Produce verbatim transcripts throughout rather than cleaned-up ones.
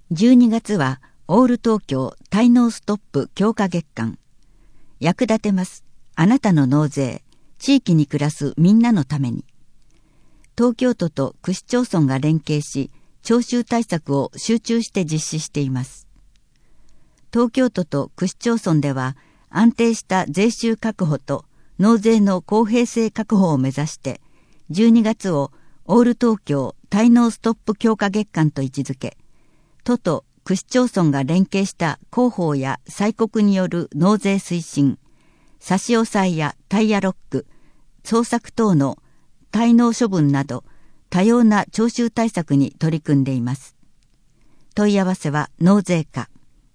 じゅうにがつはオール東京滞納ストップ強化月間。役立てます。あなたの納税。地域に暮らすみんなのために。東京都と区市町村が連携し、徴収対策を集中して実施しています。東京都と区市町村では、安定した税収確保と納税の公平性確保を目指して、じゅうにがつをオール東京滞納ストップ強化月間と位置づけ、都と区市町村が連携した広報や催告による納税推進、差し押さえやタイヤロック、捜索等の滞納処分など多様な徴収対策に取り組んでいます。問い合わせは納税課。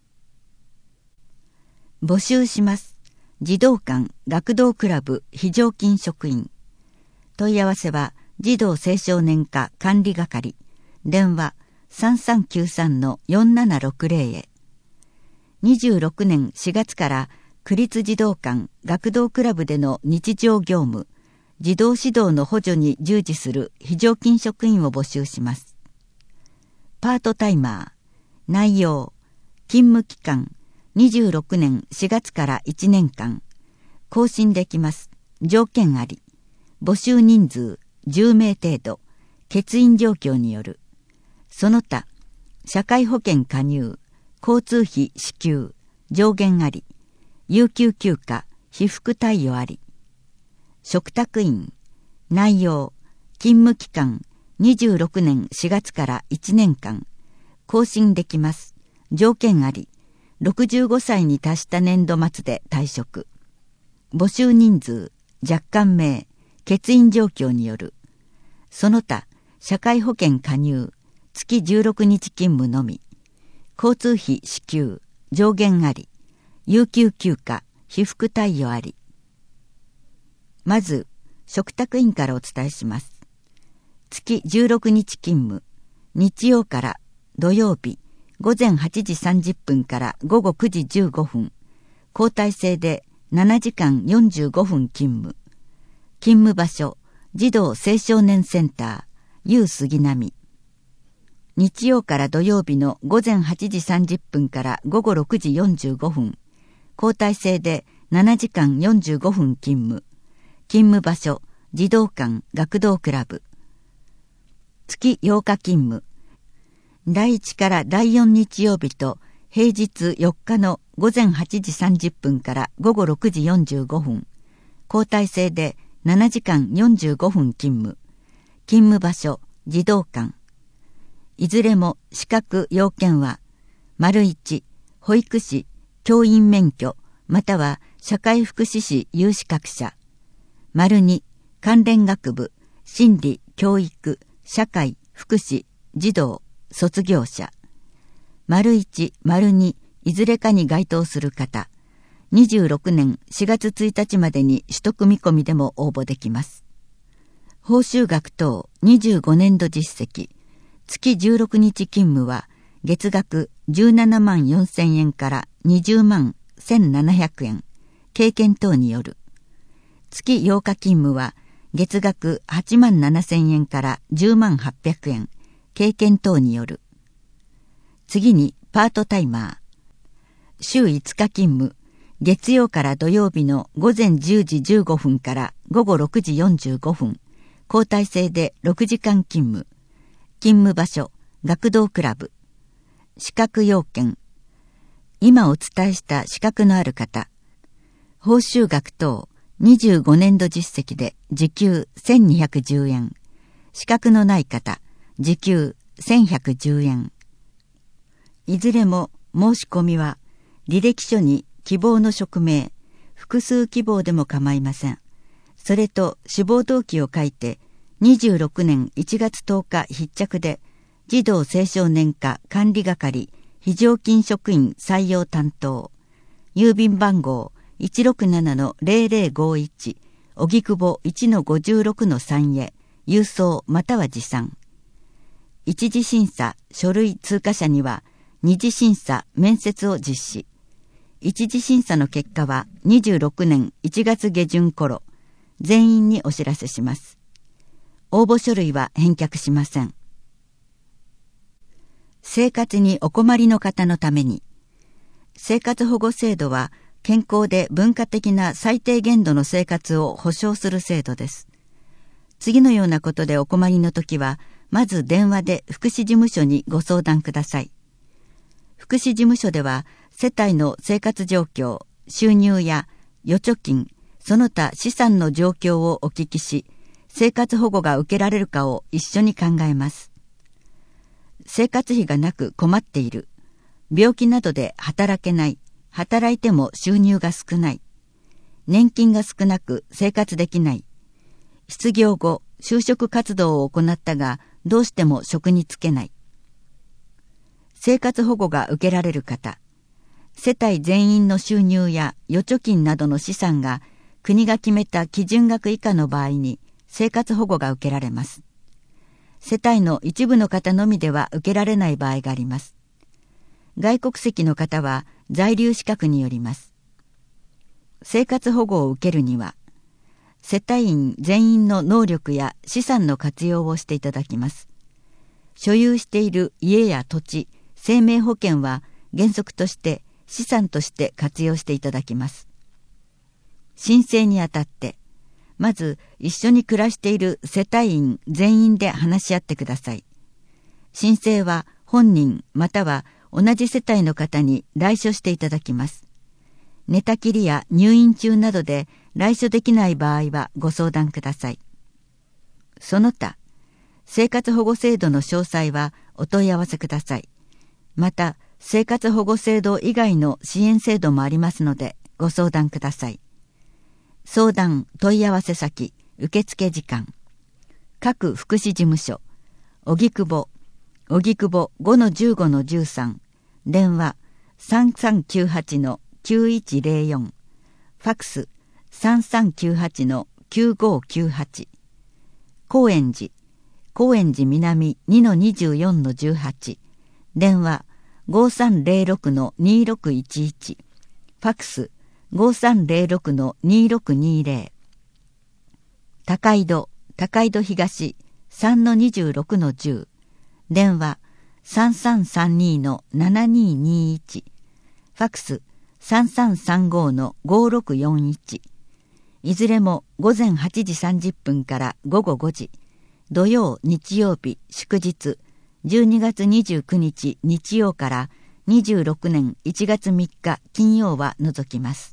募集します。児童館学童クラブ非常勤職員。問い合わせは児童青少年課管理係。電話さんさんきゅうさんのよんななろくぜろへ。にじゅうろくねんしがつから区立児童館学童クラブでの日常業務、児童指導の補助に従事する非常勤職員を募集します。パートタイマー。内容。勤務期間。にじゅうろくねんしがつからいちねんかん。更新できます。条件あり。募集人数じゅうめい程度。欠員状況による。その他、社会保険加入、交通費支給、上限あり。有給休暇、被服貸与あり。嘱託員。内容。勤務期間にじゅうろくねんしがつからいちねんかん。更新できます。条件あり。ろくじゅうごさいに達した年度末で退職。募集人数、若干名、欠員状況による。その他、社会保険加入、月じゅうろくにち勤務のみ。交通費支給、上限あり。有給休暇、被服貸与あり。まず、嘱託員からお伝えします。月じゅうろくにち勤務、日曜から土曜日、ごぜんはちじさんじゅっぷんからごごくじじゅうごふん、交代制でななじかんよんじゅうごふん勤務。勤務場所、児童青少年センター、ユー杉並。日曜から土曜日のごぜんはちじさんじゅっぷんからごごろくじよんじゅうごふん、交代制でななじかんよんじゅうごふん勤務。勤務場所、児童館学童クラブ。月ようか勤務。だいいちからだいよん日曜日と平日よっかのごぜんはちじさんじゅっぷんからごごろくじよんじゅうごふん、交代制でななじかんよんじゅうごふん勤務。勤務場所、児童館。いずれも資格要件は、丸いち、保育士、教員免許、または社会福祉士有資格者。丸に、関連学部、心理、教育、社会、福祉、児童、卒業者。丸いち、丸に、いずれかに該当する方。にじゅうろくねんしがつついたちまでに取得見込みでも応募できます。報酬額等にじゅうごねんど実績。月じゅうろくにち勤務は月額じゅうななまんよんせんえんからにじゅうまんせんななひゃくえん。経験等による。月ようか勤務は月額はちまんななせんえんからじゅうまんはっぴゃくえん。経験等による。次にパートタイマー。週いつか勤務。月曜から土曜日のごぜんじゅうじじゅうごふんからごごろくじよんじゅうごふん。交代制でろくじかん勤務。勤務場所、学童クラブ。資格要件。今お伝えした資格のある方。報酬額等にじゅうごねんど実績で時給せんにひゃくじゅうえん。資格のない方。時給せんひゃくじゅうえん。いずれも申し込みは履歴書に希望の職名、複数希望でも構いません。それと志望動機を書いてにじゅうろくねんいちがつとおか必着で児童青少年課管理係非常勤職員採用担当、郵便番号 いちろくななのぜろぜろごいち 荻窪 いちのごじゅうろくのさん へ郵送または持参。一次審査書類通過者には二次審査面接を実施。一次審査の結果はにじゅうろくねんいちがつげじゅん頃、全員にお知らせします。応募書類は返却しません。 生活にお困りの方のために。生活保護制度は健康で文化的な最低限度の生活を保障する制度です。次のようなことでお困りのときは、まず電話で福祉事務所にご相談ください。福祉事務所では、世帯の生活状況、収入や預貯金、その他資産の状況をお聞きし、生活保護が受けられるかを一緒に考えます。生活費がなく困っている。病気などで働けない。働いても収入が少ない。年金が少なく生活できない。失業後、就職活動を行ったが、どうしても職に就けない。生活保護が受けられる方。世帯全員の収入や預貯金などの資産が国が決めた基準額以下の場合に生活保護が受けられます。世帯の一部の方のみでは受けられない場合があります。外国籍の方は在留資格によります。生活保護を受けるには、世帯員全員の能力や資産の活用をしていただきます。所有している家や土地、生命保険は原則として資産として活用していただきます。申請にあたって、まず一緒に暮らしている世帯員全員で話し合ってください。申請は本人または同じ世帯の方に来所していただきます。寝たきりや入院中などで来所できない場合はご相談ください。その他、生活保護制度の詳細はお問い合わせください。また、生活保護制度以外の支援制度もありますのでご相談ください。相談問い合わせ先受付時間各福祉事務所荻窪荻窪 ごのじゅうごのじゅうさん 電話 さんさんきゅうはちのきゅういちゼロよん ファクス さんさんきゅうはちのきゅうごきゅうはち高円寺高円寺南 にのにじゅうよんのじゅうはち 電話 ごさんゼロろくのにろくいちいち ファクスごさんゼロろくのにろくにゼロ高井戸高井戸東 さんのにじゅうろくのじゅう 電話 さんさんさんにのななににいち ファクスさんさんさんごのごろくよんいちいずれも午前はちじさんじゅっぷんから午後ごじ土曜日曜日祝日じゅうにがつにじゅうくにち日曜からにじゅうろくねんいちがつみっか金曜は除きます。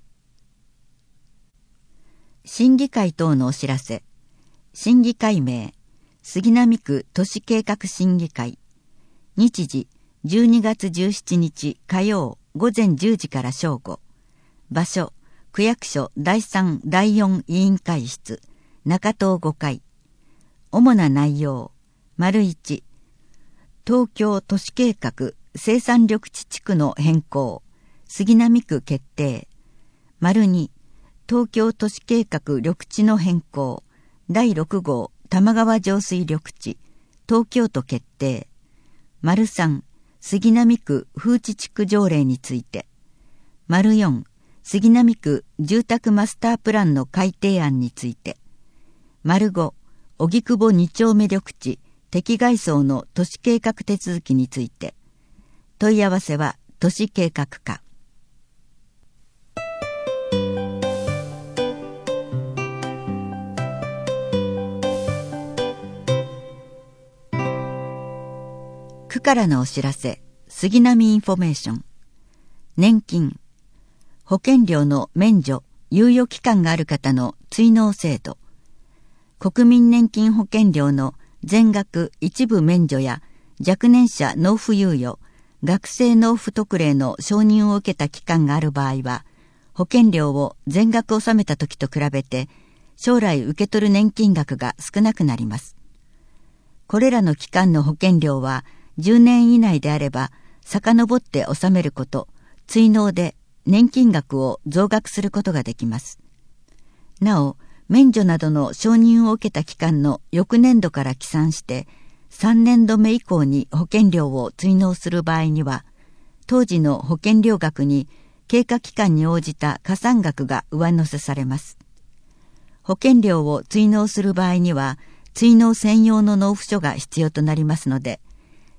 審議会等のお知らせ。審議会名杉並区都市計画審議会。日時じゅうにがつじゅうしちにち火曜午前じゅうじから正午。場所区役所だいさんだいよん委員会室中東ごかい。主な内容丸いち東京都市計画生産緑地地区の変更杉並区決定丸に東京都市計画緑地の変更だいろくごう玉川上水緑地東京都決定丸さん杉並区風致地区条例について丸よん杉並区住宅マスタープランの改定案について丸ご荻窪に丁目緑地適概層の都市計画手続きについて問い合わせは都市計画課。区からのお知らせ杉並インフォメーション年金保険料の免除猶予期間がある方の追納制度国民年金保険料の全額一部免除や若年者納付猶予学生納付特例の承認を受けた期間がある場合は保険料を全額納めた時と比べて将来受け取る年金額が少なくなります。これらの期間の保険料はじゅうねん以内であれば遡って納めること追納で年金額を増額することができます。なお免除などの承認を受けた期間の翌年度から起算してさんねんどめ以降に保険料を追納する場合には当時の保険料額に経過期間に応じた加算額が上乗せされます。保険料を追納する場合には追納専用の納付書が必要となりますので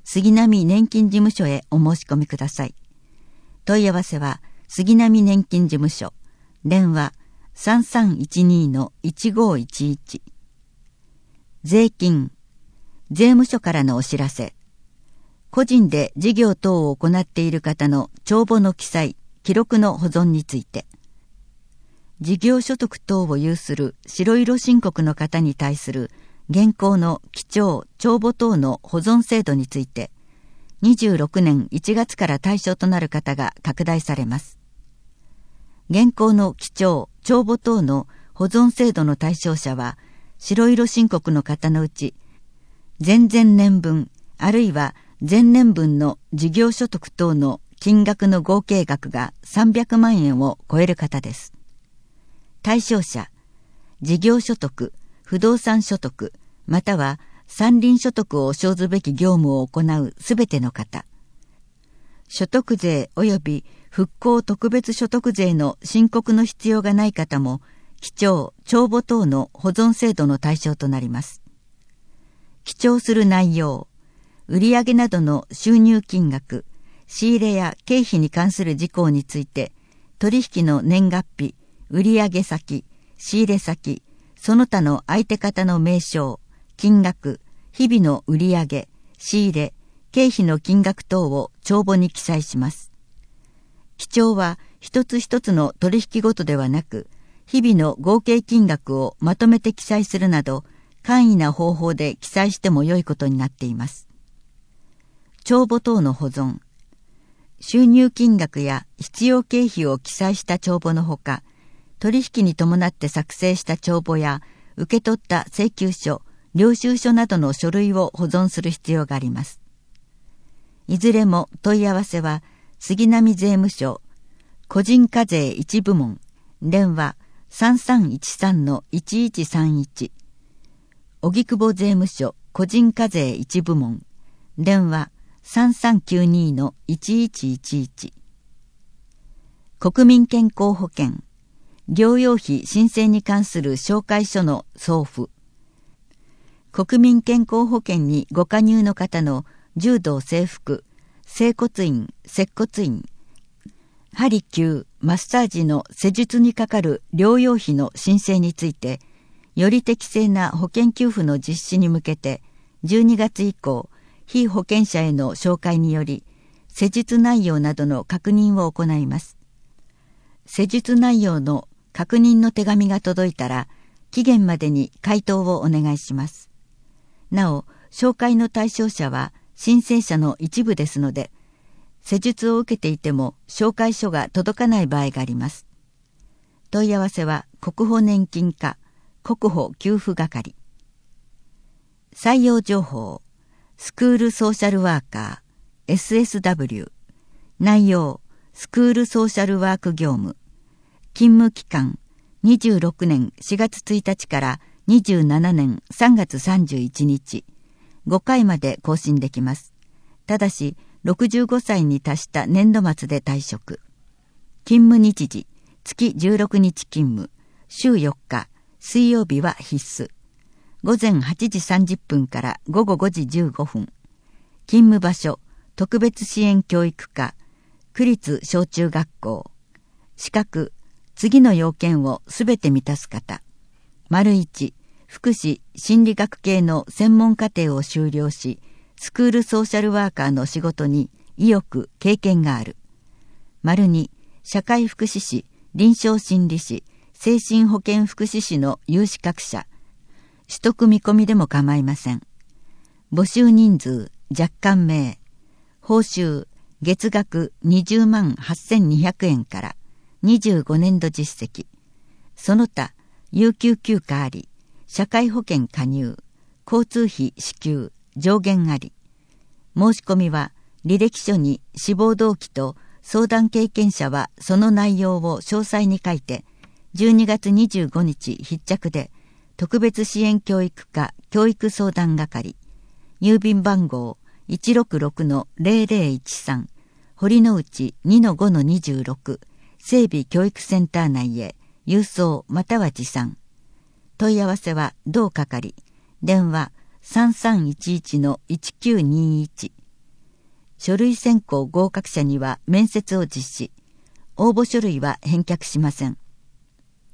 杉並年金事務所へお申し込みください。問い合わせは杉並年金事務所、電話 さんさんいちに いちごいちいち。税金、税務署からのお知らせ。個人で事業等を行っている方の帳簿の記載、記録の保存について。事業所得等を有する白色申告の方に対する現行の記帳・帳簿等の保存制度について、にじゅうろくねんいちがつから対象となる方が拡大されます。現行の記帳・帳簿等の保存制度の対象者は、白色申告の方のうち、前々年分あるいは前年分の事業所得等の金額の合計額がさんびゃくまんえんを超える方です。対象者、事業所得、不動産所得、または山林所得を生ずべき業務を行うすべての方、所得税及び復興特別所得税の申告の必要がない方も、記帳・帳簿等の保存制度の対象となります。記帳する内容、売上などの収入金額、仕入れや経費に関する事項について、取引の年月日、売上先、仕入れ先、その他の相手方の名称、金額、日々の売上、仕入れ、経費の金額等を帳簿に記載します。記帳は一つ一つの取引ごとではなく、日々の合計金額をまとめて記載するなど、簡易な方法で記載しても良いことになっています。帳簿等の保存。収入金額や必要経費を記載した帳簿のほか、取引に伴って作成した帳簿や受け取った請求書、領収書などの書類を保存する必要があります。いずれも問い合わせは杉並税務署個人課税一部門、電話 さんさんいちさん いちいちさんいち、荻窪税務署個人課税一部門、電話 さんさんきゅうに いちいちいちいち。国民健康保険療養費申請に関する紹介書の送付。国民健康保険にご加入の方の柔道整復、整骨院、接骨院、鍼灸、マッサージの施術にかかる療養費の申請について、より適正な保険給付の実施に向けて、じゅうにがつ以降、被保険者への紹介により、施術内容などの確認を行います。施術内容の確認の手紙が届いたら、期限までに回答をお願いします。なお、紹介の対象者は申請者の一部ですので、施術を受けていても紹介書が届かない場合があります。問い合わせは国保年金課、国保給付係。採用情報、スクールソーシャルワーカー、エスエスダブリュー。内容、スクールソーシャルワーク業務。勤務期間、にじゅうろくねんしがつついたちからにじゅうななねんさんがつさんじゅういちにち。ごかいまで更新できます。ただし、ろくじゅうごさいに達した年度末で退職。勤務日時、月じゅうろくにち勤務、週よっか、水曜日は必須。ごぜんはちじさんじゅっぷんからごごごじじゅうごふん。勤務場所、特別支援教育課、区立小中学校。資格、次の要件をすべて満たす方。丸一、福祉・心理学系の専門課程を修了し、スクールソーシャルワーカーの仕事に意欲・経験がある。丸二、社会福祉士、臨床心理士、精神保健福祉士の有資格者。取得見込みでも構いません。募集人数、若干名。報酬、月額にじゅうまんはっせんにひゃくえんからにじゅうごねんど実績。その他、有給休暇あり、社会保険加入、交通費支給、上限あり。申し込みは履歴書に志望動機と相談経験者はその内容を詳細に書いて、じゅうにがつにじゅうごにち必着で、特別支援教育課教育相談係、郵便番号 いちろくろくのぜろぜろいちさん、堀之内 にのごのにじゅうろく、整備教育センター内へ郵送または持参。問い合わせは同係、電話 さんさんいちいちのいちきゅうにいち、 書類選考合格者には面接を実施。応募書類は返却しません。